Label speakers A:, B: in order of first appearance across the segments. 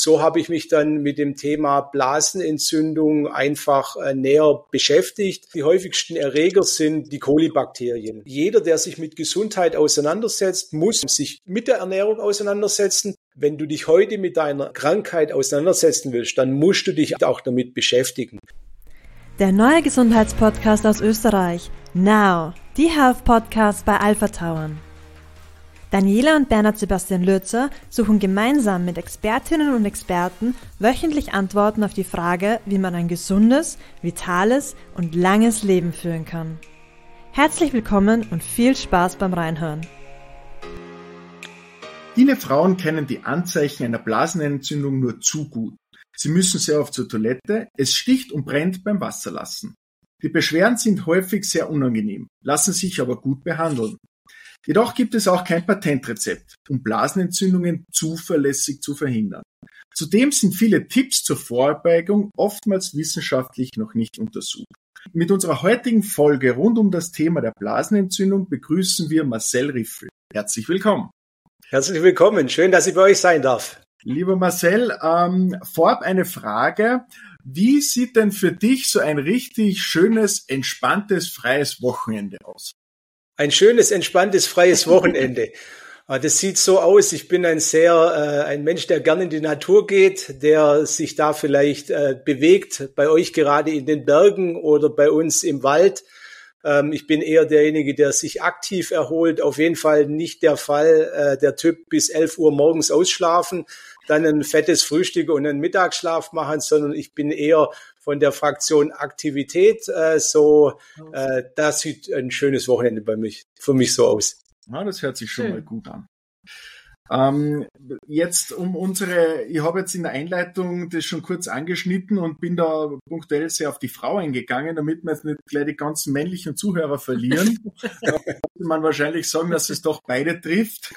A: so habe ich mich dann mit dem Thema Blasenentzündung einfach näher beschäftigt. Die häufigsten Erreger sind die Kolibakterien. Jeder, der sich mit Gesundheit auseinandersetzt, muss sich mit der Ernährung auseinandersetzen. Wenn du dich heute mit deiner Krankheit auseinandersetzen willst, dann musst du dich auch damit beschäftigen.
B: Der neue Gesundheitspodcast aus Österreich. Now, die Health Podcast bei Alpha Tauern. Daniela und Bernhard Sebastian Lürzer suchen gemeinsam mit Expertinnen und Experten wöchentlich Antworten auf die Frage, wie man ein gesundes, vitales und langes Leben führen kann. Herzlich willkommen und viel Spaß beim Reinhören.
C: Viele Frauen kennen die Anzeichen einer Blasenentzündung nur zu gut. Sie müssen sehr oft zur Toilette, es sticht und brennt beim Wasserlassen. Die Beschwerden sind häufig sehr unangenehm, lassen sich aber gut behandeln. Jedoch gibt es auch kein Patentrezept, um Blasenentzündungen zuverlässig zu verhindern. Zudem sind viele Tipps zur Vorbeugung oftmals wissenschaftlich noch nicht untersucht. Mit unserer heutigen Folge rund um das Thema der Blasenentzündung begrüßen wir Marcel Riffel. Herzlich willkommen.
A: Herzlich willkommen, schön, dass ich bei euch sein darf.
C: Lieber Marcel, vorab eine Frage. Wie sieht denn für dich so ein richtig schönes, entspanntes, freies Wochenende aus?
A: Ein schönes, entspanntes, freies Wochenende. Das sieht so aus, ich bin ein Mensch, der gerne in die Natur geht, der sich da vielleicht bewegt, bei euch gerade in den Bergen oder bei uns im Wald. Ich bin eher derjenige, der sich aktiv erholt. Auf jeden Fall nicht der Fall, der Typ bis 11 Uhr morgens ausschlafen, dann ein fettes Frühstück und einen Mittagsschlaf machen, sondern ich bin eher von der Fraktion Aktivität. Das sieht ein schönes Wochenende für mich so aus.
C: Ja, das hört sich schon mal gut an. Ich habe jetzt in der Einleitung das schon kurz angeschnitten und bin da punktuell sehr auf die Frau eingegangen, damit wir jetzt nicht gleich die ganzen männlichen Zuhörer verlieren. Da könnte man wahrscheinlich sagen, dass es doch beide trifft.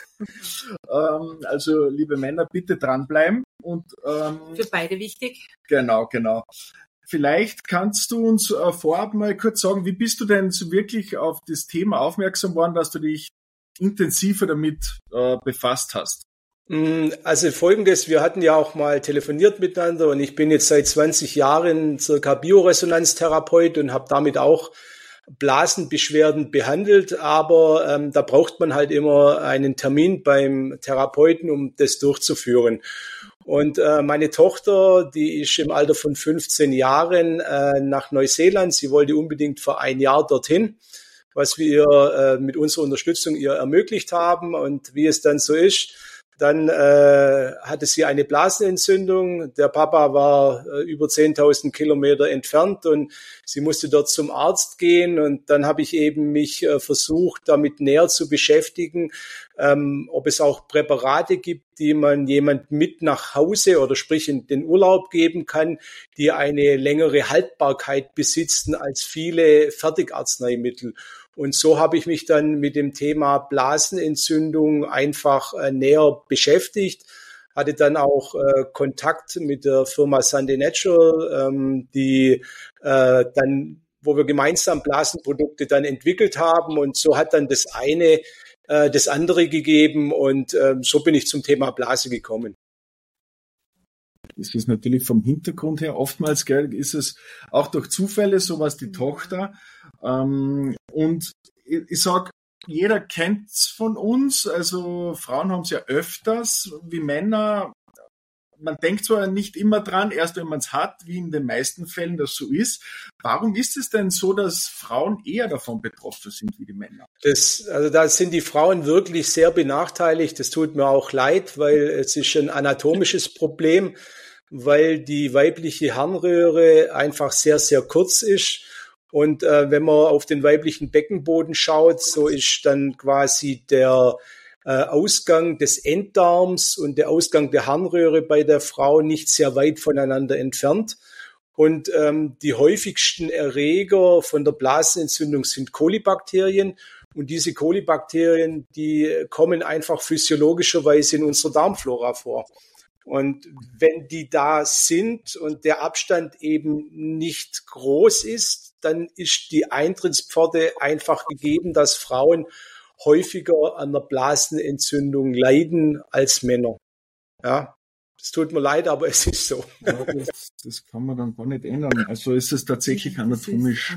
C: Also, liebe Männer, bitte dranbleiben.
D: Für beide wichtig.
C: Genau. Vielleicht kannst du uns vorab mal kurz sagen, wie bist du denn so wirklich auf das Thema aufmerksam worden, dass du dich intensiver damit befasst hast?
A: Also Folgendes, wir hatten ja auch mal telefoniert miteinander und ich bin jetzt seit 20 Jahren circa Bioresonanztherapeut und habe damit auch Blasenbeschwerden behandelt, aber da braucht man halt immer einen Termin beim Therapeuten, um das durchzuführen. Und meine Tochter, die ist im Alter von 15 Jahren nach Neuseeland. Sie wollte unbedingt für ein Jahr dorthin, was wir mit unserer Unterstützung ihr ermöglicht haben. Und wie es dann so ist, dann hatte sie eine Blasenentzündung. Der Papa war über 10.000 Kilometer entfernt und sie musste dort zum Arzt gehen. Und dann habe ich eben mich versucht, damit näher zu beschäftigen, ob es auch Präparate gibt, die man jemand mit nach Hause oder sprich in den Urlaub geben kann, die eine längere Haltbarkeit besitzen als viele Fertigarzneimittel. Und so habe ich mich dann mit dem Thema Blasenentzündung einfach näher beschäftigt, hatte dann auch Kontakt mit der Firma Sunday Natural, wo wir gemeinsam Blasenprodukte dann entwickelt haben. Und so hat dann das eine das andere gegeben und so bin ich zum Thema Blase gekommen.
C: Das ist natürlich vom Hintergrund her oftmals, ist es auch durch Zufälle, so was die Tochter. Und ich sag, jeder kennt's von uns, also Frauen haben es ja öfters wie Männer. Man denkt zwar nicht immer dran, erst wenn man es hat, wie in den meisten Fällen das so ist. Warum ist es denn so, dass Frauen eher davon betroffen sind wie die Männer?
A: Da sind die Frauen wirklich sehr benachteiligt. Das tut mir auch leid, weil es ist ein anatomisches Problem, weil die weibliche Harnröhre einfach sehr, sehr kurz ist. Und wenn man auf den weiblichen Beckenboden schaut, so ist dann quasi der Ausgang des Enddarms und der Ausgang der Harnröhre bei der Frau nicht sehr weit voneinander entfernt. Und die häufigsten Erreger von der Blasenentzündung sind Kolibakterien. Und diese Kolibakterien, die kommen einfach physiologischerweise in unserer Darmflora vor. Und wenn die da sind und der Abstand eben nicht groß ist, dann ist die Eintrittspforte einfach gegeben, dass Frauen häufiger an der Blasenentzündung leiden als Männer. Ja. Es tut mir leid, aber es ist so.
C: Ja, das kann man dann gar nicht ändern. Also ist es tatsächlich anatomisch.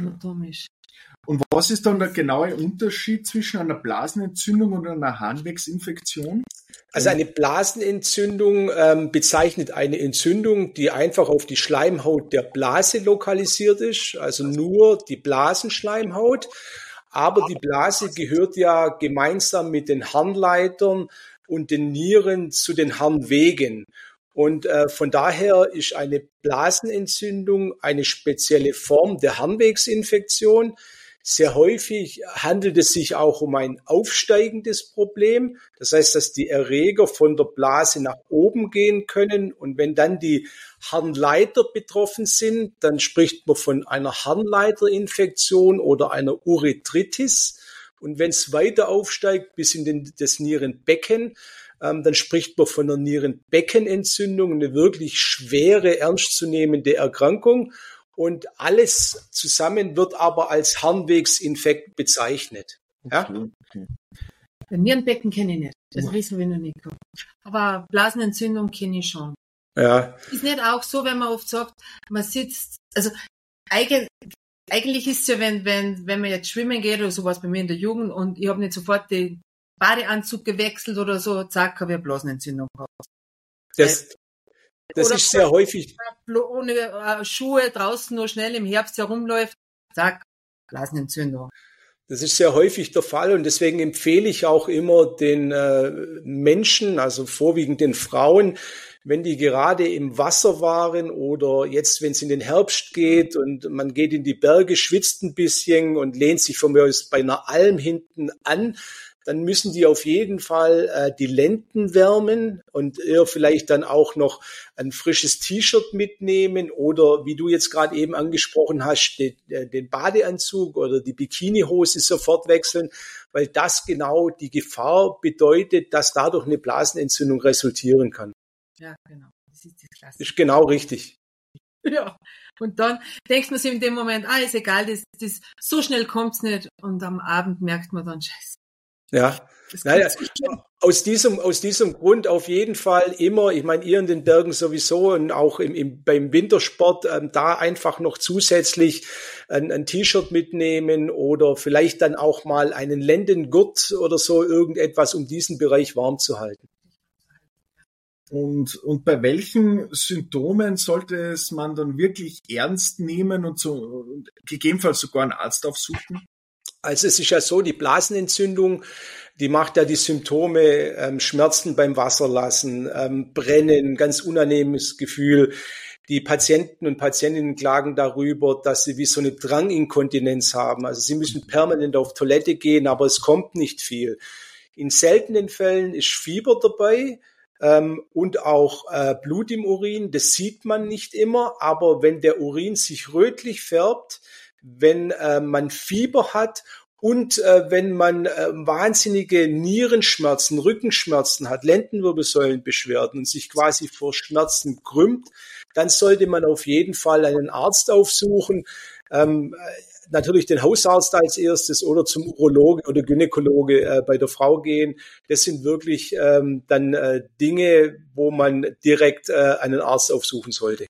C: Und was ist dann der genaue Unterschied zwischen einer Blasenentzündung und einer Harnwegsinfektion?
A: Also eine Blasenentzündung bezeichnet eine Entzündung, die einfach auf die Schleimhaut der Blase lokalisiert ist, also nur die Blasenschleimhaut. Aber die Blase gehört ja gemeinsam mit den Harnleitern und den Nieren zu den Harnwegen. Und von daher ist eine Blasenentzündung eine spezielle Form der Harnwegsinfektion. Sehr häufig handelt es sich auch um ein aufsteigendes Problem. Das heißt, dass die Erreger von der Blase nach oben gehen können. Und wenn dann die Harnleiter betroffen sind, dann spricht man von einer Harnleiterinfektion oder einer Urethritis. Und wenn es weiter aufsteigt bis in das Nierenbecken, dann spricht man von einer Nierenbeckenentzündung, eine wirklich schwere, ernstzunehmende Erkrankung. Und alles zusammen wird aber als Harnwegsinfekt bezeichnet. Ja?
D: Okay. Den Nierenbecken kenne ich nicht. Das wissen wir noch nicht. Aber Blasenentzündung kenne ich schon.
A: Ja.
D: Ist nicht auch so, wenn man oft sagt, man sitzt, also eigentlich ist es ja, wenn man jetzt schwimmen geht oder sowas bei mir in der Jugend und ich habe nicht sofort den Badeanzug gewechselt oder so, zack, habe ich eine Blasenentzündung gehabt.
A: Das ist sehr häufig.
D: Ohne Schuhe draußen nur schnell im Herbst herumläuft, zack, Blasenentzündung.
A: Das ist sehr häufig der Fall und deswegen empfehle ich auch immer den Menschen, also vorwiegend den Frauen, wenn die gerade im Wasser waren oder jetzt, wenn es in den Herbst geht und man geht in die Berge, schwitzt ein bisschen und lehnt sich von mir aus bei einer Alm hinten an, dann müssen die auf jeden Fall die Lenden wärmen und eher vielleicht dann auch noch ein frisches T-Shirt mitnehmen oder, wie du jetzt gerade eben angesprochen hast, den Badeanzug oder die Bikinihose sofort wechseln, weil das genau die Gefahr bedeutet, dass dadurch eine Blasenentzündung resultieren kann.
D: Ja, genau. Das ist das Klasse.
A: Ist genau richtig.
D: Ja, und dann denkt man sich in dem Moment, ist egal, das so schnell kommt's nicht und am Abend merkt man dann, scheiße.
A: Ja, naja, aus diesem Grund auf jeden Fall immer, ich meine, ihr in den Bergen sowieso und auch beim Wintersport da einfach noch zusätzlich ein T-Shirt mitnehmen oder vielleicht dann auch mal einen Lendengurt oder so, irgendetwas, um diesen Bereich warm zu halten.
C: Und bei welchen Symptomen sollte es man dann wirklich ernst nehmen und gegebenenfalls sogar einen Arzt aufsuchen?
A: Also es ist ja so, die Blasenentzündung, die macht ja die Symptome, Schmerzen beim Wasserlassen, Brennen, ganz unangenehmes Gefühl. Die Patienten und Patientinnen klagen darüber, dass sie wie so eine Dranginkontinenz haben. Also sie müssen permanent auf Toilette gehen, aber es kommt nicht viel. In seltenen Fällen ist Fieber dabei. Und auch Blut im Urin, das sieht man nicht immer, aber wenn der Urin sich rötlich färbt, wenn man Fieber hat und wenn man wahnsinnige Nierenschmerzen, Rückenschmerzen hat, Lendenwirbelsäulenbeschwerden und sich quasi vor Schmerzen krümmt, dann sollte man auf jeden Fall einen Arzt aufsuchen. Natürlich den Hausarzt als erstes oder zum Urologe oder Gynäkologe bei der Frau gehen. Das sind wirklich dann Dinge, wo man direkt einen Arzt aufsuchen sollte.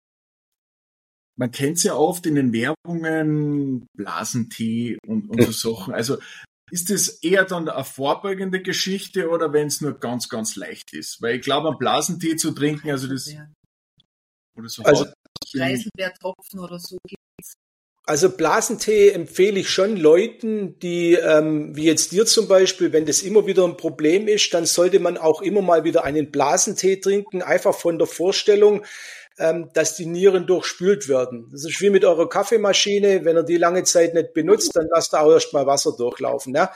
C: Man kennt es ja oft in den Werbungen, Blasentee und so Sachen. Also ist das eher dann eine vorbeugende Geschichte oder wenn es nur ganz, ganz leicht ist? Weil ich glaube, einen Blasentee zu trinken, also das... Oder so
A: also
D: Preiselbeertropfen oder so gibt's.
A: Also Blasentee empfehle ich schon Leuten, die, wie jetzt dir zum Beispiel, wenn das immer wieder ein Problem ist, dann sollte man auch immer mal wieder einen Blasentee trinken, einfach von der Vorstellung, dass die Nieren durchspült werden. Das ist wie mit eurer Kaffeemaschine, wenn ihr die lange Zeit nicht benutzt, dann lasst ihr auch erst mal Wasser durchlaufen. Ja?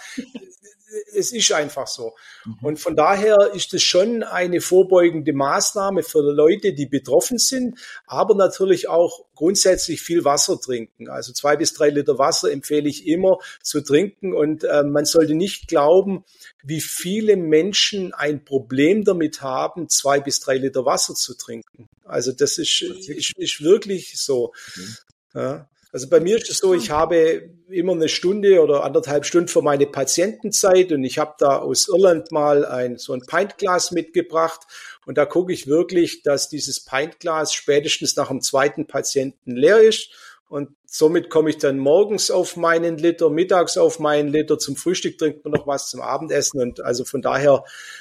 A: Es ist einfach so. Und von daher ist es schon eine vorbeugende Maßnahme für Leute, die betroffen sind, aber natürlich auch grundsätzlich viel Wasser trinken. Also 2 bis 3 Liter Wasser empfehle ich immer zu trinken und man sollte nicht glauben, wie viele Menschen ein Problem damit haben, 2 bis 3 Liter Wasser zu trinken. Also das ist wirklich so. Ja. Also bei mir ist es so, ich habe immer eine Stunde oder 1,5 Stunden für meine Patientenzeit und ich habe da aus Irland mal so ein Pintglas mitgebracht und da gucke ich wirklich, dass dieses Pintglas spätestens nach dem zweiten Patienten leer ist und somit komme ich dann morgens auf meinen Liter, mittags auf meinen Liter, zum Frühstück trinkt man noch was, zum Abendessen und also von daher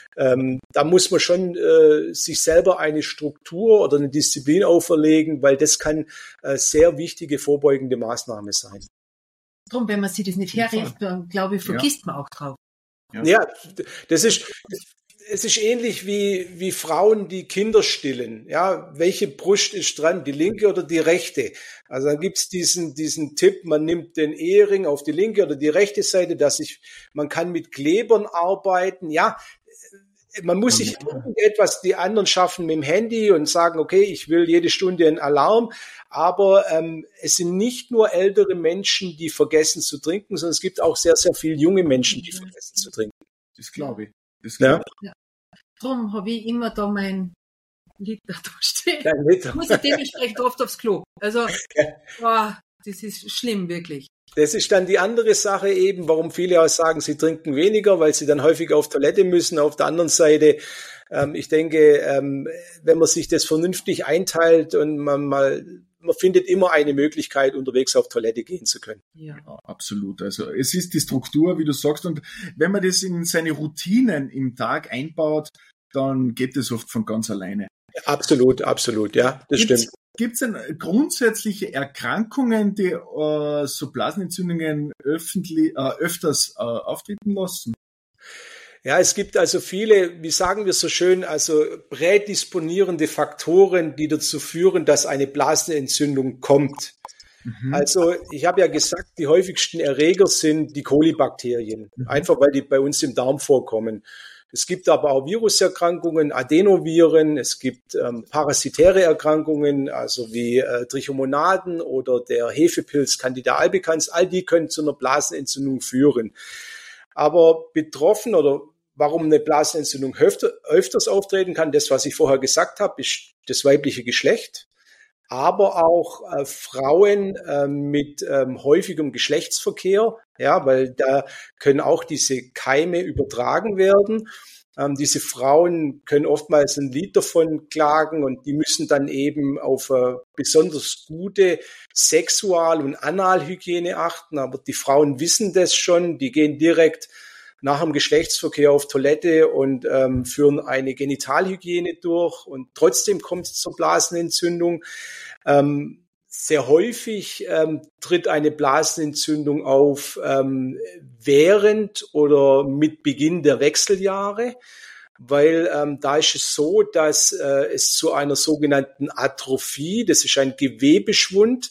A: da muss man schon sich selber eine Struktur oder eine Disziplin auferlegen, weil das kann sehr wichtige vorbeugende Maßnahme sein.
D: Drum, wenn man sich das nicht herricht, dann glaube ich, vergisst man auch drauf.
A: Ja, es ist ähnlich wie Frauen, die Kinder stillen. Ja, welche Brust ist dran, die linke oder die rechte? Also dann gibt's diesen Tipp, man nimmt den Ehering auf die linke oder die rechte Seite, man kann mit Klebern arbeiten. Ja, man muss sich irgendetwas, die anderen schaffen mit dem Handy und sagen, okay, ich will jede Stunde einen Alarm. Aber es sind nicht nur ältere Menschen, die vergessen zu trinken, sondern es gibt auch sehr, sehr viele junge Menschen, die vergessen zu trinken.
C: Das glaube ich.
A: Ja.
D: Darum habe ich immer da mein Liter da stehen. Muss ich dementsprechend oft aufs Klo. Also, das ist schlimm, wirklich.
A: Das ist dann die andere Sache eben, warum viele auch sagen, sie trinken weniger, weil sie dann häufig auf Toilette müssen. Auf der anderen Seite, ich denke, wenn man sich das vernünftig einteilt und man findet immer eine Möglichkeit, unterwegs auf Toilette gehen zu können.
C: Ja, absolut. Also es ist die Struktur, wie du sagst, und wenn man das in seine Routinen im Tag einbaut, dann geht das oft von ganz alleine.
A: Absolut, ja, das stimmt.
C: Gibt es denn grundsätzliche Erkrankungen, die so Blasenentzündungen öfters auftreten lassen?
A: Ja, es gibt also viele, wie sagen wir so schön, also prädisponierende Faktoren, die dazu führen, dass eine Blasenentzündung kommt. Also ich habe ja gesagt, die häufigsten Erreger sind die Kolibakterien, einfach weil die bei uns im Darm vorkommen. Es gibt aber auch Viruserkrankungen, Adenoviren, es gibt parasitäre Erkrankungen, also wie Trichomonaden oder der Hefepilz Candida albicans, all die können zu einer Blasenentzündung führen. Aber betroffen oder warum eine Blasenentzündung öfters auftreten kann, das, was ich vorher gesagt habe, ist das weibliche Geschlecht, aber auch Frauen mit häufigem Geschlechtsverkehr, ja, weil da können auch diese Keime übertragen werden. Diese Frauen können oftmals ein Lied davon klagen und die müssen dann eben auf besonders gute Sexual- und Analhygiene achten. Aber die Frauen wissen das schon, die gehen direkt nach dem Geschlechtsverkehr auf Toilette und führen eine Genitalhygiene durch und trotzdem kommt es zur Blasenentzündung. Sehr häufig tritt eine Blasenentzündung auf während oder mit Beginn der Wechseljahre, weil da ist es so, dass es zu einer sogenannten Atrophie, das ist ein Gewebeschwund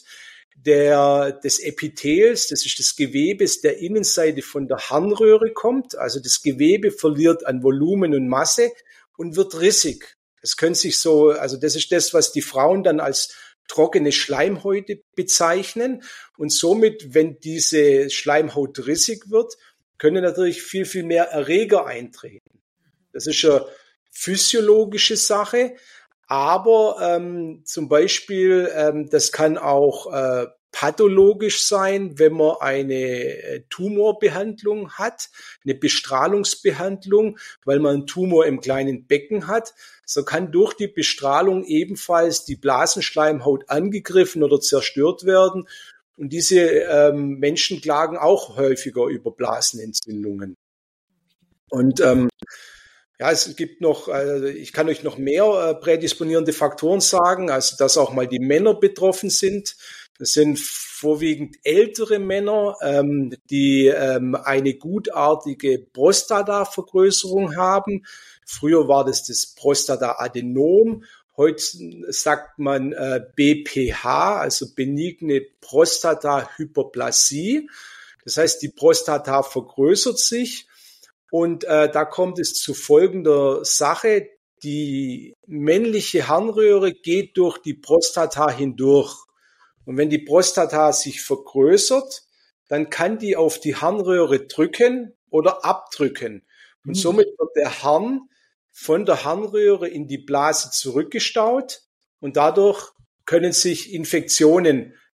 A: des Epithels, das ist das Gewebe der Innenseite von der Harnröhre kommt. Also das Gewebe verliert an Volumen und Masse und wird rissig. Das können sich so, also das ist das, was die Frauen dann als trockene Schleimhäute bezeichnen. Und somit, wenn diese Schleimhaut rissig wird, können natürlich viel, viel mehr Erreger eintreten. Das ist eine physiologische Sache. Aber zum Beispiel, das kann auch pathologisch sein, wenn man eine Tumorbehandlung hat, eine Bestrahlungsbehandlung, weil man einen Tumor im kleinen Becken hat. So kann durch die Bestrahlung ebenfalls die Blasenschleimhaut angegriffen oder zerstört werden. Und diese Menschen klagen auch häufiger über Blasenentzündungen. Und ja, es gibt noch, ich kann euch noch mehr prädisponierende Faktoren sagen, also dass auch mal die Männer betroffen sind. Das sind vorwiegend ältere Männer, die eine gutartige Prostatavergrößerung haben. Früher war das Prostata-Adenom. Heute sagt man BPH, also benigne Prostata-Hyperplasie. Das heißt, die Prostata vergrößert sich. Und da kommt es zu folgender Sache. Die männliche Harnröhre geht durch die Prostata hindurch. Und wenn die Prostata sich vergrößert, dann kann die auf die Harnröhre drücken oder abdrücken. Und somit wird der Harn von der Harnröhre in die Blase zurückgestaut. Und dadurch können sich Infektionen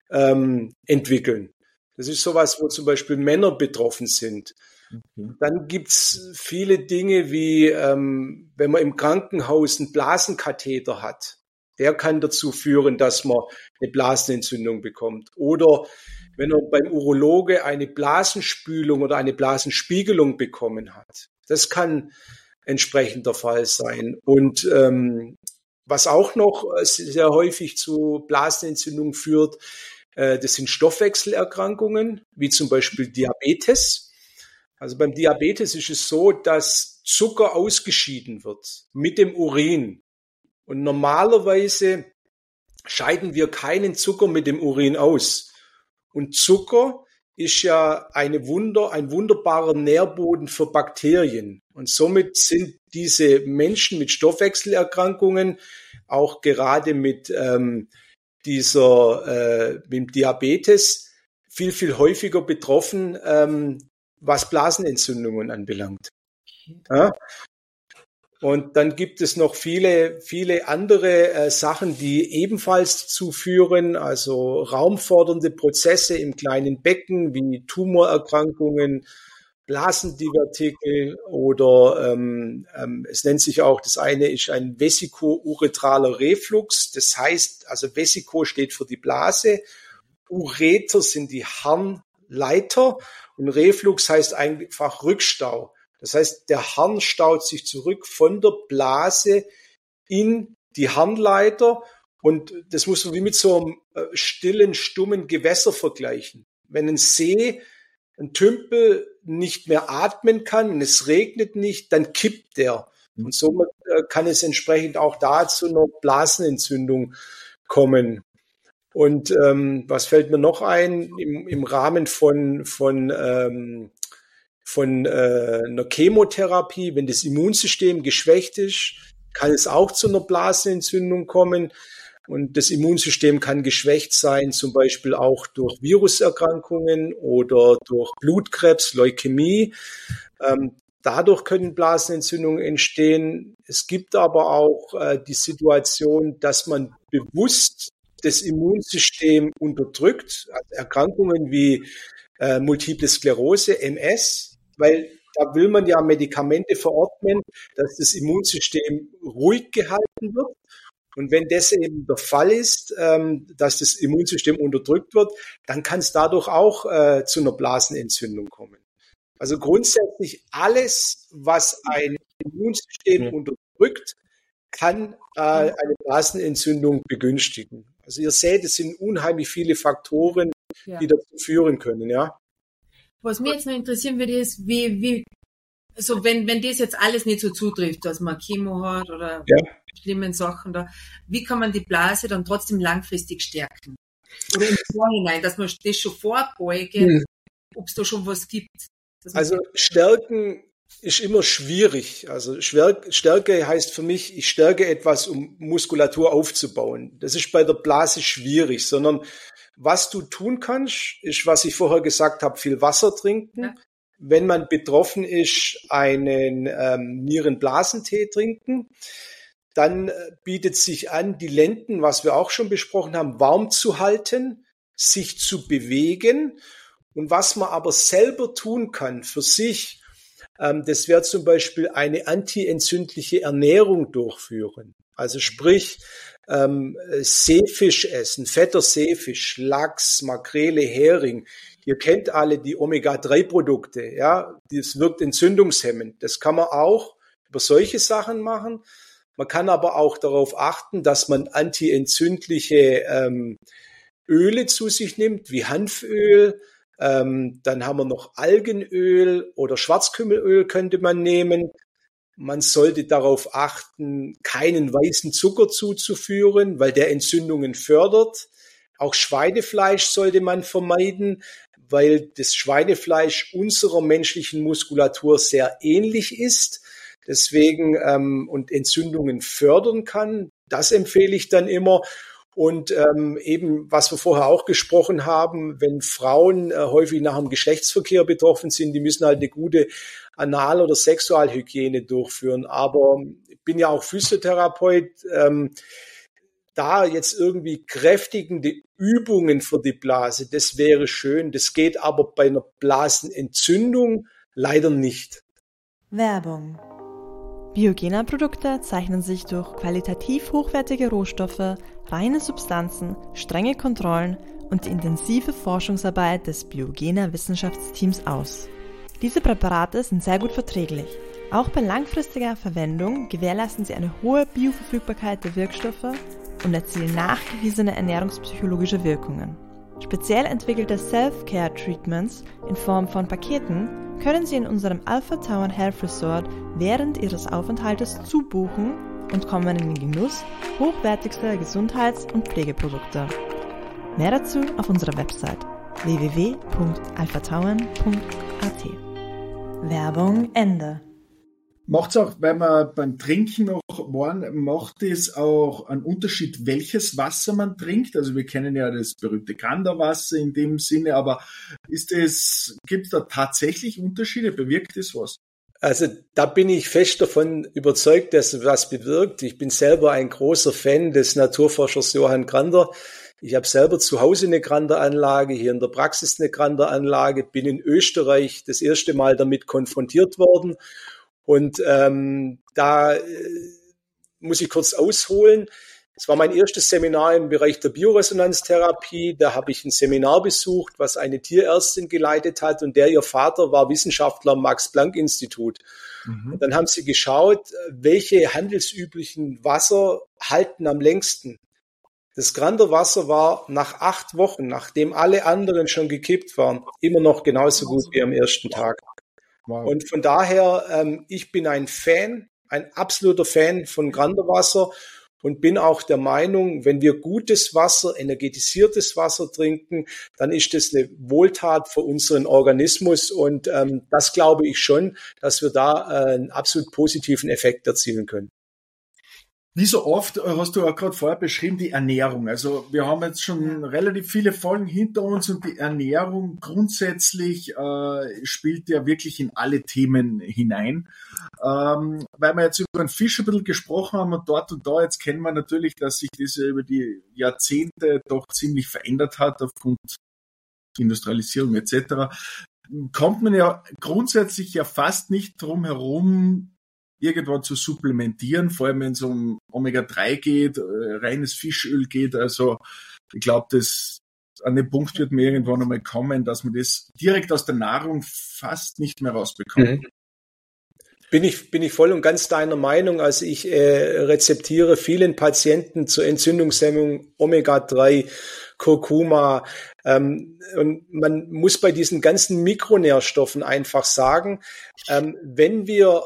A: entwickeln. Das ist sowas, wo zum Beispiel Männer betroffen sind.
C: Okay.
A: Dann gibt's viele Dinge wie, wenn man im Krankenhaus einen Blasenkatheter hat, der kann dazu führen, dass man eine Blasenentzündung bekommt. Oder wenn man beim Urologe eine Blasenspülung oder eine Blasenspiegelung bekommen hat. Das kann entsprechend der Fall sein. Und was auch noch sehr häufig zu Blasenentzündungen führt, das sind Stoffwechselerkrankungen, wie zum Beispiel Diabetes. Also beim Diabetes ist es so, dass Zucker ausgeschieden wird mit dem Urin. Und normalerweise scheiden wir keinen Zucker mit dem Urin aus. Und Zucker ist ja ein wunderbarer Nährboden für Bakterien. Und somit sind diese Menschen mit Stoffwechselerkrankungen auch gerade mit mit Diabetes viel häufiger betroffen, was Blasenentzündungen anbelangt. Ja? Und dann gibt es noch viele andere Sachen, die ebenfalls dazu führen, also raumfordernde Prozesse im kleinen Becken wie Tumorerkrankungen, Blasendivertikel oder es nennt sich auch, das eine ist ein vesiko-uretraler Reflux. Das heißt, also Vesiko steht für die Blase, Ureter sind die Harnleiter und Reflux heißt einfach Rückstau. Das heißt, der Harn staut sich zurück von der Blase in die Harnleiter und das muss man wie mit so einem stillen, stummen Gewässer vergleichen. Wenn ein See, ein Tümpel nicht mehr atmen kann und es regnet nicht, dann kippt der. Und somit kann es entsprechend auch da zu einer Blasenentzündung kommen. Und was fällt mir noch ein? Im Rahmen von einer Chemotherapie, wenn das Immunsystem geschwächt ist, kann es auch zu einer Blasenentzündung kommen. Und das Immunsystem kann geschwächt sein, zum Beispiel auch durch Viruserkrankungen oder durch Blutkrebs, Leukämie. Dadurch können Blasenentzündungen entstehen. Es gibt aber auch die Situation, dass man bewusst das Immunsystem unterdrückt, also Erkrankungen wie Multiple Sklerose, MS, weil da will man ja Medikamente verordnen, dass das Immunsystem ruhig gehalten wird. Und wenn das eben der Fall ist, dass das Immunsystem unterdrückt wird, dann kann es dadurch auch zu einer Blasenentzündung kommen. Also grundsätzlich alles, was ein Immunsystem unterdrückt, kann eine Blasenentzündung begünstigen. Also ihr seht, es sind unheimlich viele Faktoren, die dazu führen können, ja.
D: Was mich jetzt noch interessieren würde, ist, also wenn das jetzt alles nicht so zutrifft, dass man Chemo hat oder schlimmen Sachen da, wie kann man die Blase dann trotzdem langfristig stärken? Oder im Vorhinein, dass man das schon vorbeugt, ob es da schon was gibt?
A: Also stärken ist immer schwierig. Also Stärke heißt für mich, ich stärke etwas, um Muskulatur aufzubauen. Das ist bei der Blase schwierig, sondern was du tun kannst, ist, was ich vorher gesagt habe, viel Wasser trinken. Ja. Wenn man betroffen ist, einen Nierenblasentee trinken. Dann bietet sich an, die Lenden, was wir auch schon besprochen haben, warm zu halten, sich zu bewegen. Und was man aber selber tun kann für sich, das wäre zum Beispiel eine antientzündliche Ernährung durchführen. Also sprich, Seefisch essen, fetter Seefisch, Lachs, Makrele, Hering. Ihr kennt alle die Omega-3-Produkte, ja, das wirkt entzündungshemmend. Das kann man auch über solche Sachen machen. Man kann aber auch darauf achten, dass man antientzündliche Öle zu sich nimmt, wie Hanföl. Dann haben wir noch Algenöl oder Schwarzkümmelöl könnte man nehmen. Man sollte darauf achten, keinen weißen Zucker zuzuführen, weil der Entzündungen fördert. Auch Schweinefleisch sollte man vermeiden, weil das Schweinefleisch unserer menschlichen Muskulatur sehr ähnlich ist. Deswegen und Entzündungen fördern kann. Das empfehle ich dann immer. Und eben, was wir vorher auch gesprochen haben, wenn Frauen häufig nach dem Geschlechtsverkehr betroffen sind, die müssen halt eine gute Anal- oder Sexualhygiene durchführen. Aber ich bin ja auch Physiotherapeut. da jetzt irgendwie kräftigende Übungen für die Blase, das wäre schön. Das geht aber bei einer Blasenentzündung leider nicht.
B: Werbung. Biogena-Produkte zeichnen sich durch qualitativ hochwertige Rohstoffe, reine Substanzen, strenge Kontrollen und die intensive Forschungsarbeit des Biogena-Wissenschaftsteams aus. Diese Präparate sind sehr gut verträglich. Auch bei langfristiger Verwendung gewährleisten sie eine hohe Bioverfügbarkeit der Wirkstoffe und erzielen nachgewiesene ernährungspsychologische Wirkungen. Speziell entwickelte Self-Care-Treatments in Form von Paketen können Sie in unserem Alpha Tauern Health Resort während Ihres Aufenthaltes zubuchen und kommen in den Genuss hochwertigster Gesundheits- und Pflegeprodukte. Mehr dazu auf unserer Website www.alphatauern.at. Werbung Ende.
C: Macht es auch, weil wir beim Trinken noch waren, macht es auch einen Unterschied, welches Wasser man trinkt? Also wir kennen ja das berühmte Granderwasser in dem Sinne, aber gibt es da tatsächlich Unterschiede? Bewirkt es was?
A: Also da bin ich fest davon überzeugt, dass es was bewirkt. Ich bin selber ein großer Fan des Naturforschers Johann Grander. Ich habe selber zu Hause eine Granderanlage, hier in der Praxis eine Granderanlage, bin in Österreich das erste Mal damit konfrontiert worden. Und da muss ich kurz ausholen. Es war mein erstes Seminar im Bereich der Bioresonanztherapie. Da habe ich ein Seminar besucht, was eine Tierärztin geleitet hat. Und ihr Vater war Wissenschaftler am Max-Planck-Institut. Und dann haben sie geschaut, welche handelsüblichen Wasser halten am längsten. Das Granderwasser war nach 8 Wochen, nachdem alle anderen schon gekippt waren, immer noch genauso gut wie am ersten Tag. Wow. Und von daher, ich bin ein absoluter Fan von Granderwasser und bin auch der Meinung, wenn wir gutes Wasser, energetisiertes Wasser trinken, dann ist das eine Wohltat für unseren Organismus und das glaube ich schon, dass wir da einen absolut positiven Effekt erzielen können.
C: Wie so oft hast du auch gerade vorher beschrieben, die Ernährung. Also wir haben jetzt schon relativ viele Folgen hinter uns und die Ernährung grundsätzlich spielt ja wirklich in alle Themen hinein. Weil wir jetzt über den Fisch ein bisschen gesprochen haben und dort und da, jetzt kennen wir natürlich, dass sich das über die Jahrzehnte doch ziemlich verändert hat aufgrund Industrialisierung etc. Kommt man ja grundsätzlich ja fast nicht drum herum, irgendwann zu supplementieren, vor allem wenn es um Omega-3 geht, reines Fischöl geht. Also ich glaube, an dem Punkt wird man irgendwann einmal kommen, dass man das direkt aus der Nahrung fast nicht mehr rausbekommt.
A: Bin ich voll und ganz deiner Meinung. Also ich rezeptiere vielen Patienten zur Entzündungshemmung Omega-3, Kurkuma. Und man muss bei diesen ganzen Mikronährstoffen einfach sagen, wenn wir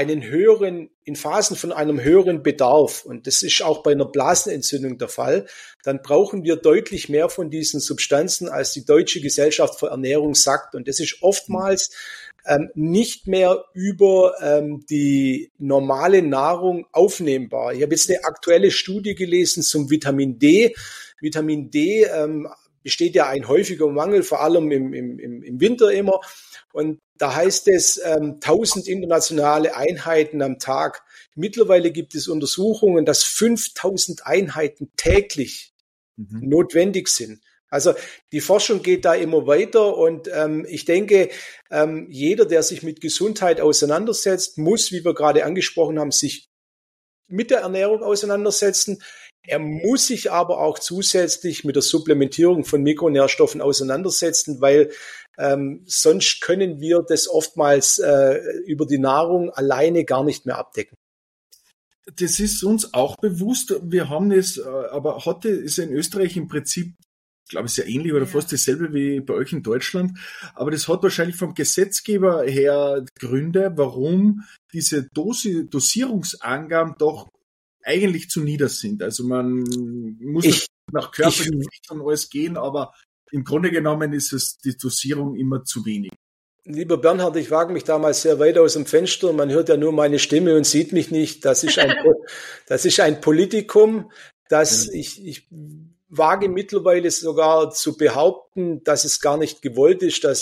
A: in Phasen von einem höheren Bedarf, und das ist auch bei einer Blasenentzündung der Fall, dann brauchen wir deutlich mehr von diesen Substanzen, als die Deutsche Gesellschaft für Ernährung sagt. Und das ist oftmals nicht mehr über die normale Nahrung aufnehmbar. Ich habe jetzt eine aktuelle Studie gelesen zum Vitamin D. Vitamin D besteht ja ein häufiger Mangel, vor allem im Winter immer. Und da heißt es 1000 internationale Einheiten am Tag. Mittlerweile gibt es Untersuchungen, dass 5000 Einheiten täglich notwendig sind. Also die Forschung geht da immer weiter und ich denke, jeder, der sich mit Gesundheit auseinandersetzt, muss, wie wir gerade angesprochen haben, sich mit der Ernährung auseinandersetzen. Er muss sich aber auch zusätzlich mit der Supplementierung von Mikronährstoffen auseinandersetzen, weil sonst können wir das oftmals über die Nahrung alleine gar nicht mehr abdecken.
C: Das ist uns auch bewusst. Wir haben es, aber heute ist in Österreich im Prinzip, glaube ich, sehr ähnlich oder fast dasselbe wie bei euch in Deutschland. Aber das hat wahrscheinlich vom Gesetzgeber her Gründe, warum diese Dosierungsangaben doch eigentlich zu nieder sind. Also man muss nach Körpergewicht und alles gehen, aber im Grunde genommen ist es die Dosierung immer zu wenig.
A: Lieber Bernhard, ich wage mich damals sehr weit aus dem Fenster. Man hört ja nur meine Stimme und sieht mich nicht. Das ist ein Politikum, das ich wage mittlerweile sogar zu behaupten, dass es gar nicht gewollt ist, dass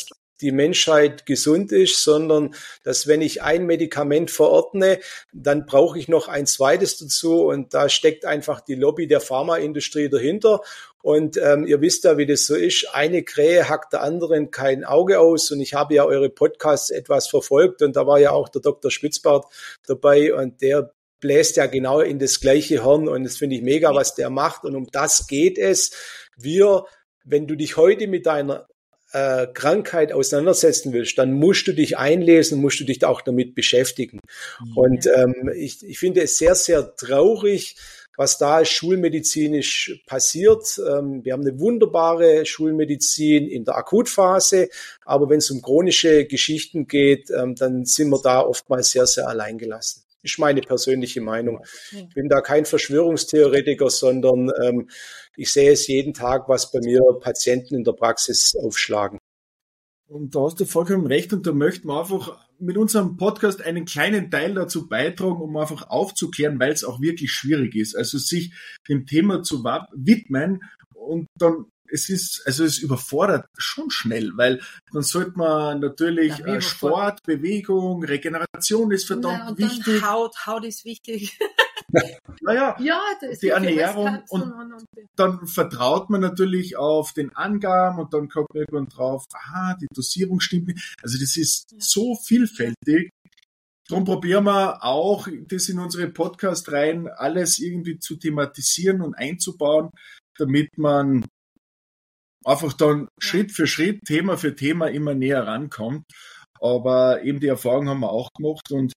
A: die Menschheit gesund ist, sondern dass, wenn ich ein Medikament verordne, dann brauche ich noch ein zweites dazu, und da steckt einfach die Lobby der Pharmaindustrie dahinter. Und ihr wisst ja, wie das so ist. Eine Krähe hackt der anderen kein Auge aus. Und ich habe ja eure Podcasts etwas verfolgt, und da war ja auch der Dr. Spitzbart dabei, und der bläst ja genau in das gleiche Horn, und das finde ich mega, was der macht. Und um das geht es. Wenn du dich heute mit deiner Krankheit auseinandersetzen willst, dann musst du dich einlesen, musst du dich da auch damit beschäftigen. Und ich finde es sehr, sehr traurig, was da schulmedizinisch passiert. Wir haben eine wunderbare Schulmedizin in der Akutphase, aber wenn es um chronische Geschichten geht, dann sind wir da oftmals sehr, sehr alleingelassen. Ist meine persönliche Meinung. Ich bin da kein Verschwörungstheoretiker, sondern ich sehe es jeden Tag, was bei mir Patienten in der Praxis aufschlagen.
C: Und da hast du vollkommen recht, und da möchten wir einfach mit unserem Podcast einen kleinen Teil dazu beitragen, um einfach aufzuklären, weil es auch wirklich schwierig ist. Also sich dem Thema zu widmen, und dann es überfordert schon schnell, weil dann sollte man natürlich Sport, Bewegung, Regeneration ist verdammt wichtig.
D: Haut ist wichtig.
C: Naja, die Ernährung, und dann vertraut man natürlich auf den Angaben, und dann kommt man irgendwann drauf, die Dosierung stimmt nicht. Also das ist so vielfältig. Darum probieren wir auch, das in unsere Podcast rein, alles irgendwie zu thematisieren und einzubauen, damit man einfach dann Schritt für Schritt, Thema für Thema immer näher rankommt. Aber eben die Erfahrung haben wir auch gemacht, und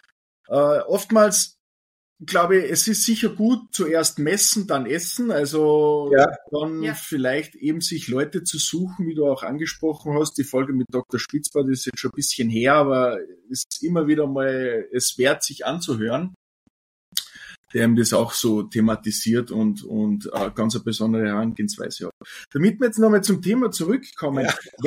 C: oftmals, glaube ich, es ist sicher gut, zuerst messen, dann essen, also vielleicht eben sich Leute zu suchen, wie du auch angesprochen hast. Die Folge mit Dr. Spitzbart ist jetzt schon ein bisschen her, aber es ist immer wieder mal es wert, sich anzuhören, der ihm das auch so thematisiert und ganz eine besondere Herangehensweise hat. Damit wir jetzt nochmal zum Thema zurückkommen,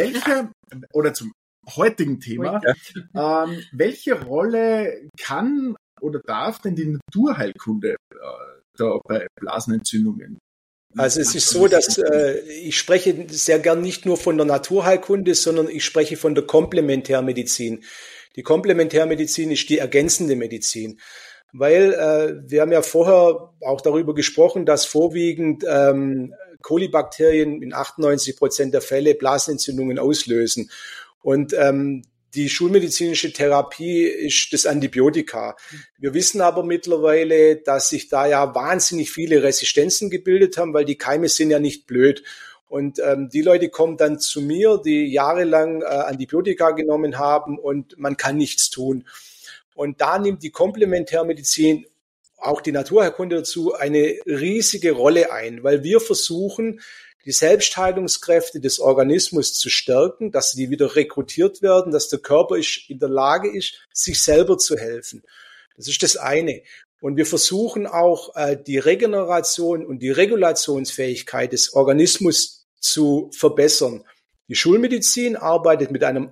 C: zum heutigen Thema, welche Rolle kann oder darf denn die Naturheilkunde da bei Blasenentzündungen?
A: Also es ist so, dass ich spreche sehr gern nicht nur von der Naturheilkunde, sondern ich spreche von der Komplementärmedizin. Die Komplementärmedizin ist die ergänzende Medizin. Weil wir haben ja vorher auch darüber gesprochen, dass vorwiegend Kolibakterien in 98% der Fälle Blasenentzündungen auslösen. Und die schulmedizinische Therapie ist das Antibiotika. Wir wissen aber mittlerweile, dass sich da ja wahnsinnig viele Resistenzen gebildet haben, weil die Keime sind ja nicht blöd. Und die Leute kommen dann zu mir, die jahrelang Antibiotika genommen haben, und man kann nichts tun. Und da nimmt die Komplementärmedizin, auch die Naturheilkunde dazu, eine riesige Rolle ein, weil wir versuchen, die Selbstheilungskräfte des Organismus zu stärken, dass die wieder rekrutiert werden, dass der Körper in der Lage ist, sich selber zu helfen. Das ist das eine. Und wir versuchen auch, die Regeneration und die Regulationsfähigkeit des Organismus zu verbessern. Die Schulmedizin arbeitet mit einem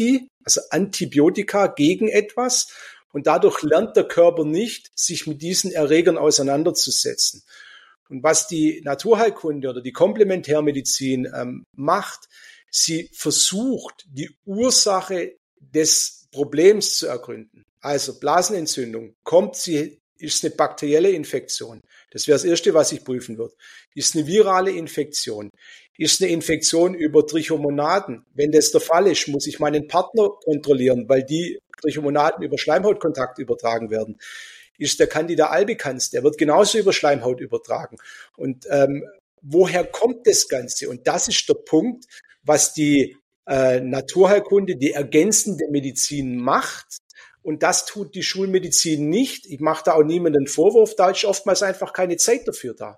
A: Antibiotika gegen etwas, und dadurch lernt der Körper nicht, sich mit diesen Erregern auseinanderzusetzen. Und was die Naturheilkunde oder die Komplementärmedizin macht, sie versucht, die Ursache des Problems zu ergründen. Also Blasenentzündung ist eine bakterielle Infektion. Das wäre das Erste, was ich prüfen würde. Ist eine virale Infektion? Ist eine Infektion über Trichomonaden? Wenn das der Fall ist, muss ich meinen Partner kontrollieren, weil die Trichomonaden über Schleimhautkontakt übertragen werden. Ist der Candida albicans, der wird genauso über Schleimhaut übertragen. Und woher kommt das Ganze? Und das ist der Punkt, was die Naturheilkunde, die ergänzende Medizin macht. Und das tut die Schulmedizin nicht. Ich mache da auch niemanden Vorwurf, da ist oftmals einfach keine Zeit dafür da.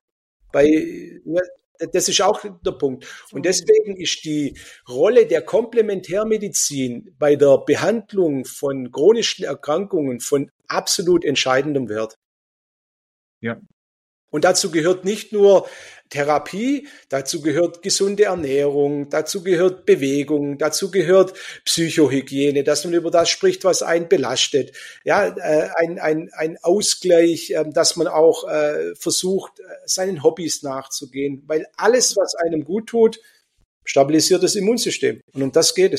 A: Das ist auch der Punkt. Und deswegen ist die Rolle der Komplementärmedizin bei der Behandlung von chronischen Erkrankungen von absolut entscheidendem Wert.
C: Ja.
A: Und dazu gehört nicht nur Therapie, dazu gehört gesunde Ernährung, dazu gehört Bewegung, dazu gehört Psychohygiene, dass man über das spricht, was einen belastet. Ja, ein Ausgleich, dass man auch versucht, seinen Hobbys nachzugehen, weil alles, was einem gut tut, stabilisiert das Immunsystem. Und um das geht es.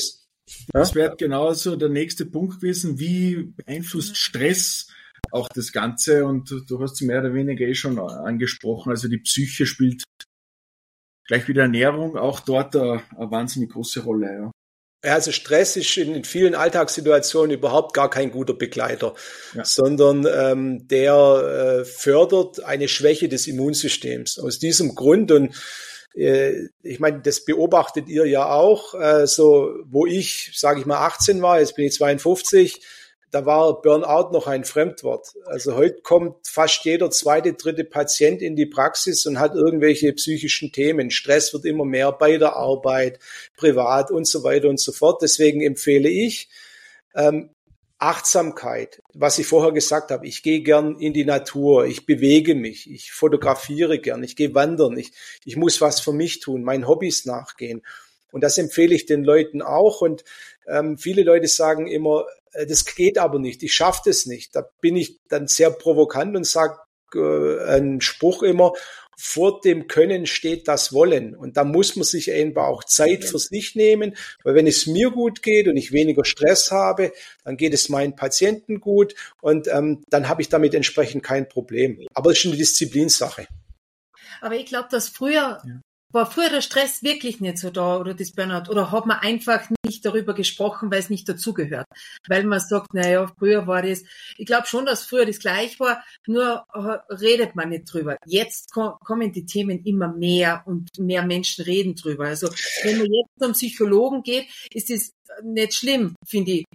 C: Das wäre genauso der nächste Punkt gewesen. Wie beeinflusst Stress auch das Ganze? Und du hast es mehr oder weniger schon angesprochen. Also die Psyche spielt gleich wie die Ernährung auch dort eine wahnsinnig große Rolle. Ja.
A: Ja, also Stress ist in vielen Alltagssituationen überhaupt gar kein guter Begleiter, sondern der fördert eine Schwäche des Immunsystems. Aus diesem Grund, und ich meine, das beobachtet ihr ja auch, so wo ich, sage ich mal, 18 war, jetzt bin ich 52, da war Burnout noch ein Fremdwort. Also heute kommt fast jeder zweite, dritte Patient in die Praxis und hat irgendwelche psychischen Themen. Stress wird immer mehr bei der Arbeit, privat und so weiter und so fort. Deswegen empfehle ich Achtsamkeit, was ich vorher gesagt habe. Ich gehe gern in die Natur, ich bewege mich, ich fotografiere gern, ich gehe wandern, ich muss was für mich tun, meinen Hobbys nachgehen. Und das empfehle ich den Leuten auch. Und viele Leute sagen immer, das geht aber nicht, ich schaffe das nicht. Da bin ich dann sehr provokant und sage einen Spruch immer, vor dem Können steht das Wollen. Und da muss man sich eben auch Zeit für sich nehmen, weil wenn es mir gut geht und ich weniger Stress habe, dann geht es meinen Patienten gut und dann habe ich damit entsprechend kein Problem. Aber es ist eine Disziplinsache.
D: Aber ich glaube, dass war früher der Stress wirklich nicht so da oder das Burnout oder hat man einfach nicht darüber gesprochen, weil es nicht dazugehört. Weil man sagt, naja, früher war das, ich glaube schon, dass früher das gleich war, nur redet man nicht drüber. Jetzt kommen die Themen immer mehr und mehr Menschen reden drüber. Also wenn man jetzt zum Psychologen geht, ist das nicht schlimm, finde ich.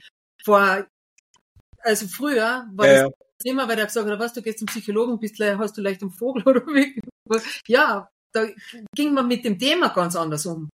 D: Also früher war das immer, weil der gesagt hat, was, du gehst zum Psychologen, hast du leicht einen Vogel oder wie? Ja, da ging man mit dem Thema ganz anders um.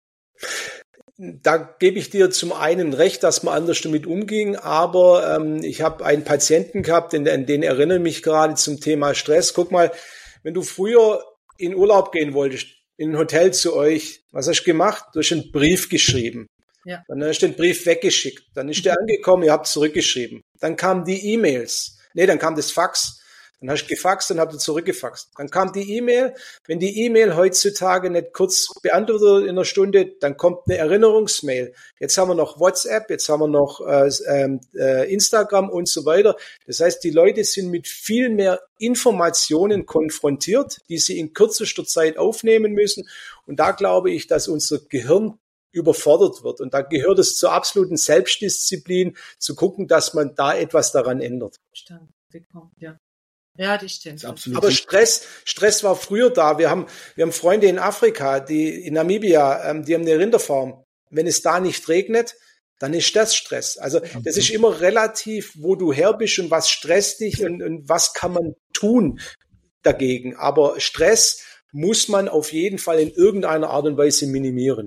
A: Da gebe ich dir zum einen recht, dass man anders damit umging, aber ich habe einen Patienten gehabt, an den erinnere ich mich gerade zum Thema Stress. Guck mal, wenn du früher in Urlaub gehen wolltest, in ein Hotel zu euch, was hast du gemacht? Du hast einen Brief geschrieben. Ja. Dann hast du den Brief weggeschickt. Dann ist der angekommen, ihr habt zurückgeschrieben. Dann kamen die E-Mails. Dann kam das Fax. Dann hast du gefaxt und habt du zurückgefaxt. Dann kam die E-Mail. Wenn die E-Mail heutzutage nicht kurz beantwortet wird in einer Stunde, dann kommt eine Erinnerungsmail. Jetzt haben wir noch WhatsApp, jetzt haben wir noch Instagram und so weiter. Das heißt, die Leute sind mit viel mehr Informationen konfrontiert, die sie in kürzester Zeit aufnehmen müssen. Und da glaube ich, dass unser Gehirn überfordert wird. Und da gehört es zur absoluten Selbstdisziplin, zu gucken, dass man da etwas daran ändert.
D: Ja. Ja, das stimmt.
A: Das aber Stress war früher da. Wir haben Freunde in Afrika, in Namibia, die haben eine Rinderfarm. Wenn es da nicht regnet, dann ist das Stress. Also das ist immer relativ, wo du her bist und was stresst dich und was kann man tun dagegen. Aber Stress muss man auf jeden Fall in irgendeiner Art und Weise minimieren.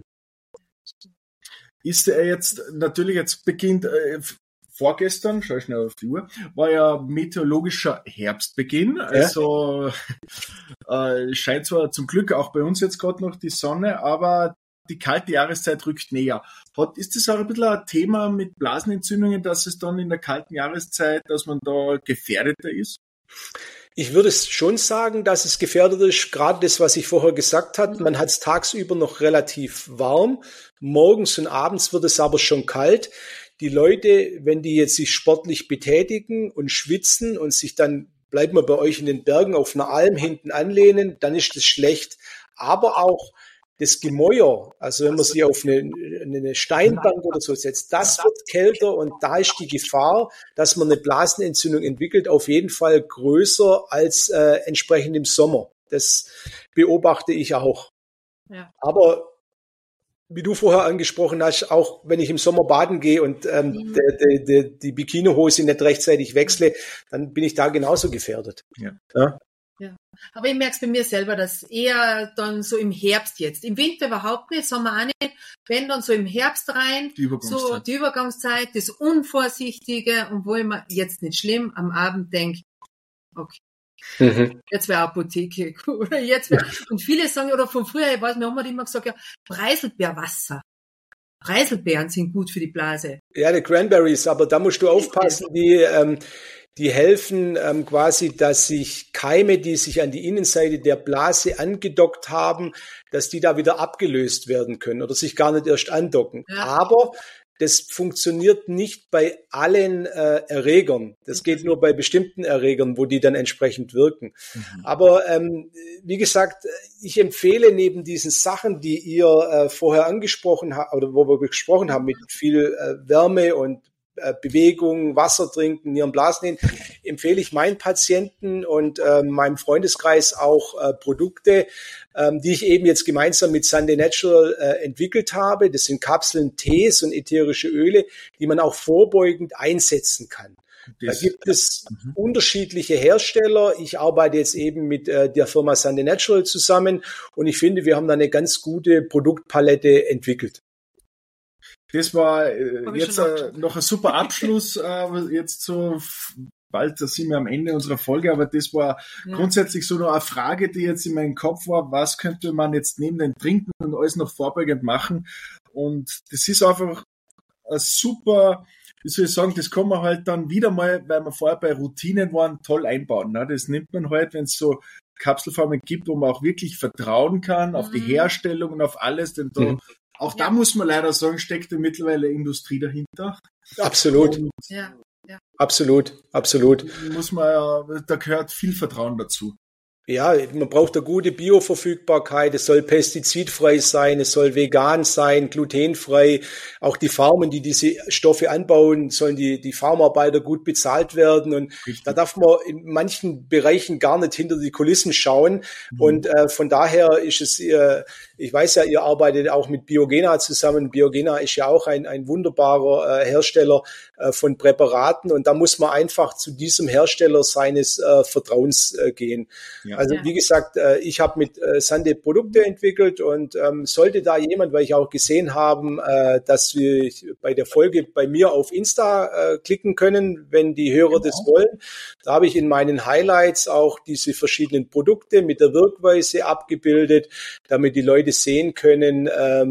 C: Ist er jetzt beginnt vorgestern, schau ich schnell auf die Uhr, war ja meteorologischer Herbstbeginn. Also scheint zwar zum Glück auch bei uns jetzt gerade noch die Sonne, aber die kalte Jahreszeit rückt näher. Ist das auch ein bisschen ein Thema mit Blasenentzündungen, dass es dann in der kalten Jahreszeit, dass man da gefährdeter ist?
A: Ich würde schon sagen, dass es gefährdet ist, gerade das, was ich vorher gesagt habe. Man hat es tagsüber noch relativ warm, morgens und abends wird es aber schon kalt. Die Leute, wenn die jetzt sich sportlich betätigen und schwitzen und sich dann, bleibt man bei euch in den Bergen auf einer Alm hinten anlehnen, dann ist das schlecht. Aber auch das Gemäuer, also wenn man sich auf eine Steinbank oder so setzt, das wird kälter und da ist die Gefahr, dass man eine Blasenentzündung entwickelt, auf jeden Fall größer als entsprechend im Sommer. Das beobachte ich auch. Ja. Aber wie du vorher angesprochen hast, auch wenn ich im Sommer baden gehe und die Bikinihose nicht rechtzeitig wechsle, dann bin ich da genauso gefährdet.
C: Ja.
D: Ja. Aber ich merke es bei mir selber, dass eher dann so im Herbst jetzt, im Winter überhaupt nicht, Sommer auch nicht, wenn dann so im Herbst rein, so die Übergangszeit, das Unvorsichtige und wo ich mir jetzt nicht schlimm am Abend denke, okay. Jetzt wäre Apotheke oder jetzt wäre, und viele sagen, oder von früher, ich weiß, wir haben immer gesagt, ja, Preiselbeerwasser. Preiselbeeren sind gut für die Blase.
A: Ja, die Cranberries, aber da musst du aufpassen, die helfen quasi, dass sich Keime, die sich an die Innenseite der Blase angedockt haben, dass die da wieder abgelöst werden können oder sich gar nicht erst andocken. Ja. Aber das funktioniert nicht bei allen Erregern. Das geht nur bei bestimmten Erregern, wo die dann entsprechend wirken. Aber wie gesagt, ich empfehle neben diesen Sachen, die ihr vorher angesprochen habt, oder wo wir gesprochen haben, mit viel Wärme und Bewegung, Wasser trinken, Nierenblasen nehmen, empfehle ich meinen Patienten und meinem Freundeskreis auch Produkte, die ich eben jetzt gemeinsam mit Sunday Natural entwickelt habe. Das sind Kapseln, Tees und ätherische Öle, die man auch vorbeugend einsetzen kann. Da gibt es unterschiedliche Hersteller. Ich arbeite jetzt eben mit der Firma Sunday Natural zusammen und ich finde, wir haben da eine ganz gute Produktpalette entwickelt.
C: Das war jetzt noch ein super Abschluss, jetzt so bald, da sind wir am Ende unserer Folge, aber das war grundsätzlich so noch eine Frage, die jetzt in meinem Kopf war, was könnte man jetzt neben dem Trinken und alles noch vorbeugend machen? Und das ist einfach ein super, wie soll ich sagen, das kann man halt dann wieder mal, weil wir vorher bei Routinen waren, toll einbauen. Ne? Das nimmt man halt, wenn es so Kapselformen gibt, wo man auch wirklich vertrauen kann auf die Herstellung und auf alles, denn da auch da muss man leider sagen, steckt ja mittlerweile Industrie dahinter.
A: Absolut.
C: Und
A: Absolut.
C: Muss man, da gehört viel Vertrauen dazu.
A: Ja, man braucht eine gute Bioverfügbarkeit, es soll pestizidfrei sein, es soll vegan sein, glutenfrei. Auch die Farmen, die diese Stoffe anbauen, sollen die Farmarbeiter gut bezahlt werden. Und da darf man in manchen Bereichen gar nicht hinter die Kulissen schauen. Und von daher ist es, ich weiß ja, ihr arbeitet auch mit Biogena zusammen. Biogena ist ja auch ein wunderbarer Hersteller von Präparaten. Und da muss man einfach zu diesem Hersteller seines Vertrauens gehen. Ja. Also wie gesagt, ich habe mit Sunday Produkte entwickelt und sollte da jemand, weil ich auch gesehen habe, dass wir bei der Folge bei mir auf Insta klicken können, wenn die Hörer das wollen. Da habe ich in meinen Highlights auch diese verschiedenen Produkte mit der Wirkweise abgebildet, damit die Leute sehen können,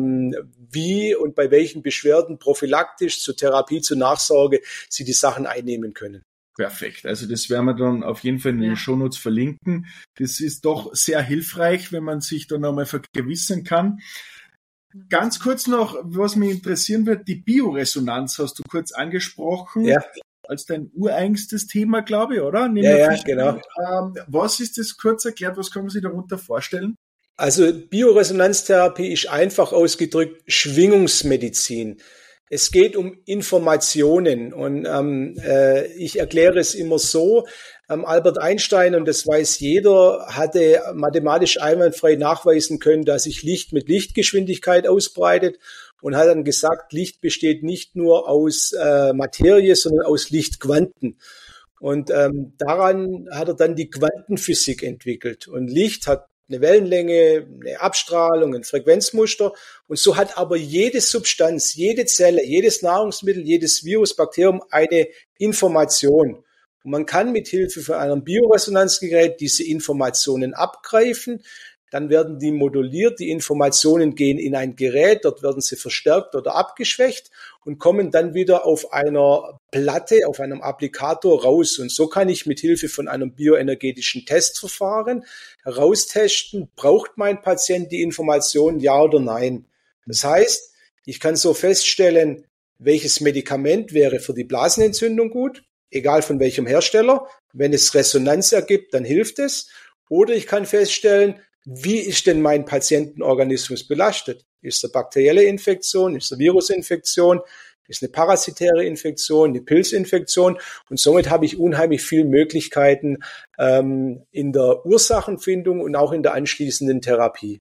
A: wie und bei welchen Beschwerden prophylaktisch zur Therapie, zur Nachsorge sie die Sachen einnehmen können.
C: Perfekt. Also das werden wir dann auf jeden Fall in den Shownotes verlinken. Das ist doch sehr hilfreich, wenn man sich dann einmal vergewissern kann. Ganz kurz noch, was mich interessieren wird, die Bioresonanz hast du kurz angesprochen. Ja. Als dein ureigenstes Thema, glaube ich, oder?
A: Ja, genau.
C: Was ist das kurz erklärt? Was kann man sich darunter vorstellen?
A: Also Bioresonanztherapie ist einfach ausgedrückt Schwingungsmedizin. Es geht um Informationen und ich erkläre es immer so, Albert Einstein, und das weiß jeder, hatte mathematisch einwandfrei nachweisen können, dass sich Licht mit Lichtgeschwindigkeit ausbreitet und hat dann gesagt, Licht besteht nicht nur aus Materie, sondern aus Lichtquanten. Und daran hat er dann die Quantenphysik entwickelt. Und Licht hat eine Wellenlänge, eine Abstrahlung, ein Frequenzmuster. Und so hat aber jede Substanz, jede Zelle, jedes Nahrungsmittel, jedes Virus, Bakterium eine Information. Und man kann mit Hilfe von einem Bioresonanzgerät diese Informationen abgreifen. Dann werden die moduliert, die Informationen gehen in ein Gerät, dort werden sie verstärkt oder abgeschwächt und kommen dann wieder auf einer Platte, auf einem Applikator raus. Und so kann ich mit Hilfe von einem bioenergetischen Testverfahren heraustesten, braucht mein Patient die Information, ja oder nein. Das heißt, ich kann so feststellen, welches Medikament wäre für die Blasenentzündung gut, egal von welchem Hersteller. Wenn es Resonanz ergibt, dann hilft es. Oder ich kann feststellen, wie ist denn mein Patientenorganismus belastet? Ist es eine bakterielle Infektion? Ist es eine Virusinfektion? Ist es eine parasitäre Infektion? Eine Pilzinfektion? Und somit habe ich unheimlich viele Möglichkeiten in der Ursachenfindung und auch in der anschließenden Therapie.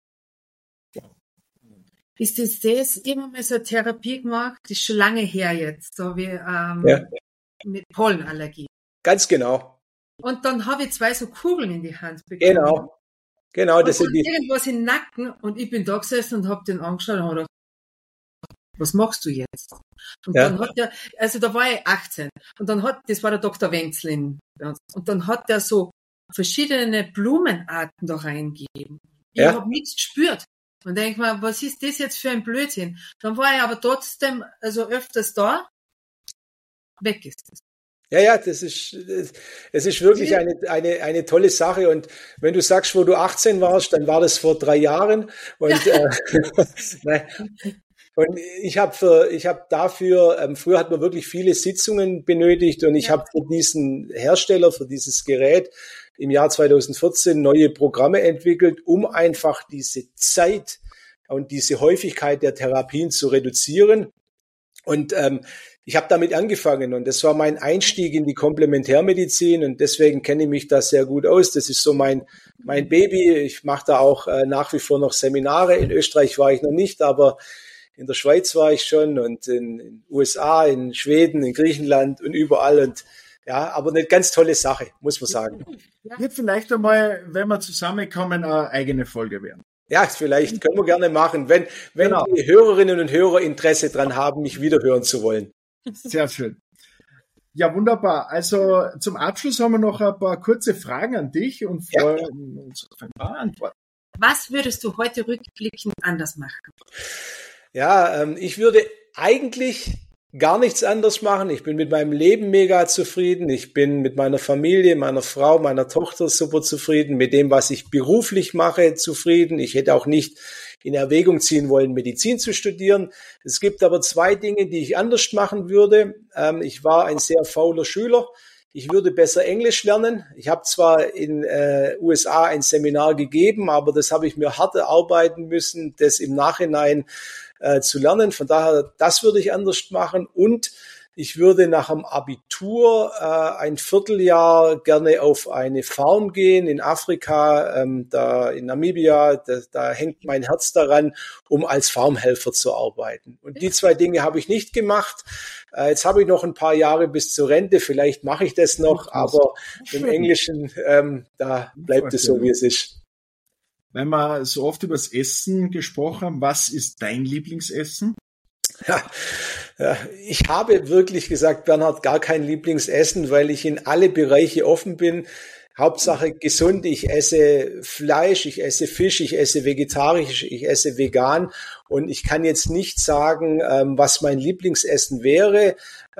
D: Ist das immer mal so eine Therapie gemacht? Das ist schon lange her jetzt, so wie mit Pollenallergie.
A: Ganz genau.
D: Und dann habe ich 2 so Kugeln in die Hand bekommen.
A: Genau, das
D: sind irgendwas im Nacken und ich bin da gesessen und habe den angeschaut und habe gedacht, was machst du jetzt? Und dann hat der, also da war ich 18 und dann das war der Dr. Wenzel und dann hat der so verschiedene Blumenarten da reingegeben. Ich habe nichts gespürt und denke mal, was ist das jetzt für ein Blödsinn? Dann war ich aber trotzdem, also öfters da, weg ist es.
A: Ja, es ist wirklich eine tolle Sache. Und wenn du sagst, wo du 18 warst, dann war das vor 3 Jahren. Und Und ich habe dafür, früher hat man wirklich viele Sitzungen benötigt und ich habe für diesen Hersteller, für dieses Gerät im Jahr 2014 neue Programme entwickelt, um einfach diese Zeit und diese Häufigkeit der Therapien zu reduzieren. Und ich habe damit angefangen und das war mein Einstieg in die Komplementärmedizin und deswegen kenne ich mich da sehr gut aus. Das ist so mein Baby. Ich mache da auch nach wie vor noch Seminare. In Österreich war ich noch nicht, aber in der Schweiz war ich schon und in den USA, in Schweden, in Griechenland und überall. Und ja, aber eine ganz tolle Sache, muss man sagen.
C: Wird vielleicht einmal, wenn wir zusammenkommen, eine eigene Folge werden.
A: Ja, vielleicht können wir gerne machen, wenn
C: Genau.
A: die Hörerinnen und Hörer Interesse dran haben, mich wiederhören zu wollen.
C: Sehr schön. Ja, wunderbar. Also zum Abschluss haben wir noch ein paar kurze Fragen an dich und freuen uns auf ein paar Antworten.
D: Was würdest du heute rückblickend anders machen?
A: Ja, ich würde eigentlich gar nichts anderes machen. Ich bin mit meinem Leben mega zufrieden. Ich bin mit meiner Familie, meiner Frau, meiner Tochter super zufrieden. Mit dem, was ich beruflich mache, zufrieden. Ich hätte auch nicht in Erwägung ziehen wollen, Medizin zu studieren. Es gibt aber 2 Dinge, die ich anders machen würde. Ich war ein sehr fauler Schüler. Ich würde besser Englisch lernen. Ich habe zwar in USA ein Seminar gegeben, aber das habe ich mir hart erarbeiten müssen, das im Nachhinein zu lernen. Von daher, das würde ich anders machen. Und ich würde nach dem Abitur ein Vierteljahr gerne auf eine Farm gehen in Afrika, da in Namibia. Da hängt mein Herz daran, um als Farmhelfer zu arbeiten. Und die 2 Dinge habe ich nicht gemacht. Jetzt habe ich noch ein paar Jahre bis zur Rente. Vielleicht mache ich das noch, aber im Englischen, da bleibt es so, wie es ist.
C: Wenn wir so oft über das Essen gesprochen haben, was ist dein Lieblingsessen?
A: Ja, ich habe wirklich gesagt, Bernhard, gar kein Lieblingsessen, weil ich in alle Bereiche offen bin. Hauptsache gesund. Ich esse Fleisch, ich esse Fisch, ich esse vegetarisch, ich esse vegan. Und ich kann jetzt nicht sagen, was mein Lieblingsessen wäre,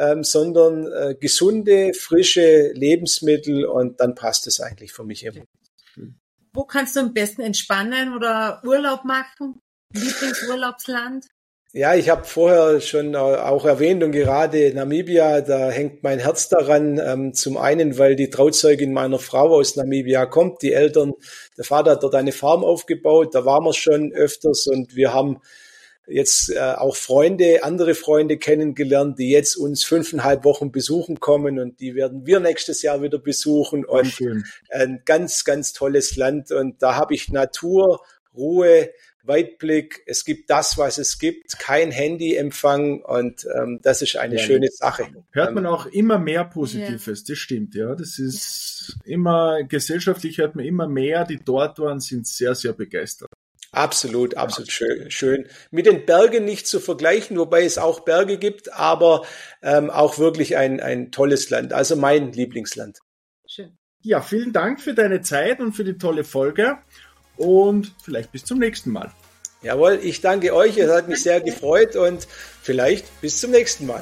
A: sondern gesunde, frische Lebensmittel und dann passt es eigentlich für mich immer.
D: Wo kannst du am besten entspannen oder Urlaub machen? Lieblingsurlaubsland?
A: Ja, ich habe vorher schon auch erwähnt und gerade Namibia, da hängt mein Herz daran. Zum einen, weil die Trauzeugin meiner Frau aus Namibia kommt. Die Eltern, der Vater hat dort eine Farm aufgebaut, da waren wir schon öfters und wir haben jetzt auch andere Freunde kennengelernt, die jetzt uns 5,5 Wochen besuchen kommen und die werden wir nächstes Jahr wieder besuchen und ein ganz, ganz tolles Land und da habe ich Natur, Ruhe, Weitblick, es gibt das, was es gibt, kein Handyempfang und das ist eine schöne Sache.
C: Hört man auch immer mehr Positives, das stimmt, ja. Das ist immer, gesellschaftlich hört man immer mehr, die dort waren, sind sehr, sehr begeistert.
A: Absolut schön. Mit den Bergen nicht zu vergleichen, wobei es auch Berge gibt, aber auch wirklich ein tolles Land, also mein Lieblingsland.
D: Schön.
C: Ja, vielen Dank für deine Zeit und für die tolle Folge. Und vielleicht bis zum nächsten Mal.
A: Jawohl, ich danke euch, es hat mich sehr gefreut und vielleicht bis zum nächsten Mal.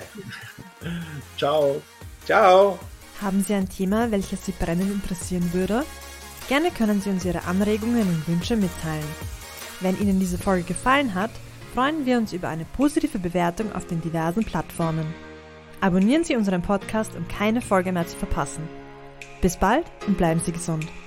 C: Ciao.
A: Ciao.
B: Haben Sie ein Thema, welches Sie brennend interessieren würde? Gerne können Sie uns Ihre Anregungen und Wünsche mitteilen. Wenn Ihnen diese Folge gefallen hat, freuen wir uns über eine positive Bewertung auf den diversen Plattformen. Abonnieren Sie unseren Podcast, um keine Folge mehr zu verpassen. Bis bald und bleiben Sie gesund.